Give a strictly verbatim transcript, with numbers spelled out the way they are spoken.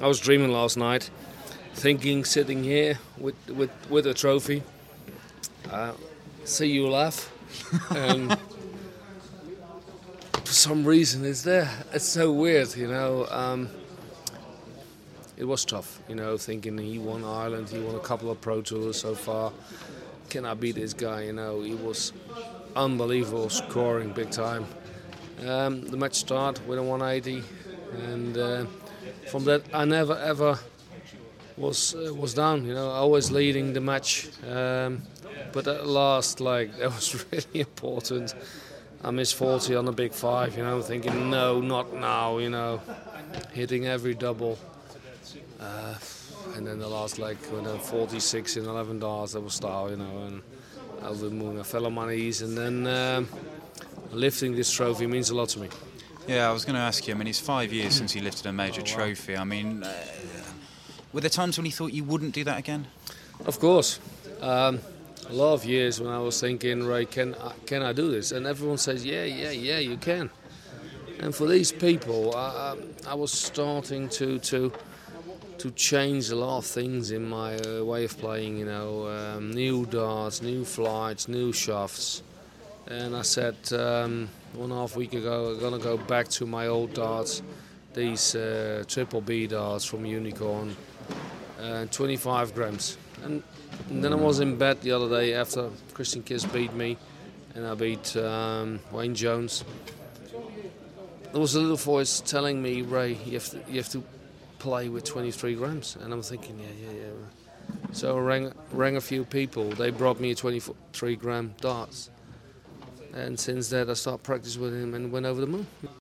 I was dreaming last night, thinking, sitting here with with, with a trophy. Uh, see you laugh, and for some reason it's there. It's so weird, you know. Um, it was tough, you know, thinking he won Ireland, he won a couple of Pro Tours so far. Can I beat this guy? You know, he was unbelievable, scoring big time. Um, the match started with a one eighty, and uh, from that I never ever was uh, was down. You know, always leading the match. Um, but at last, like, that was really important. I missed forty on the big five. You know, thinking no, not now. You know, hitting every double. Uh, and then the last leg, you know, forty-six in eleven darts, that was style. You know, and over the moon, I fell on my knees, and then. Um, Lifting this trophy means a lot to me. Yeah, I was going to ask you, I mean, it's five years since you lifted a major oh, wow. trophy. I mean, uh, were there times when you thought you wouldn't do that again? Of course. Um, a lot of years when I was thinking, Ray, can I, can I do this? And everyone says, yeah, yeah, yeah, you can. And for these people, I, I was starting to, to to change a lot of things in my uh, way of playing, you know, um, new darts, new flights, new shafts. And I said um, one and a half week ago, I'm going to go back to my old darts, these uh, triple B darts from Unicorn, uh, twenty-five grams. And, and then I was in bed the other day after Christian Kiss beat me, and I beat um, Wayne Jones. There was a little voice telling me, Ray, you have to, you have to play with twenty-three grams. And I'm thinking, yeah, yeah, yeah. So I rang, rang a few people. They brought me a twenty-three gram darts. And since that, I started practicing with him and went over the moon.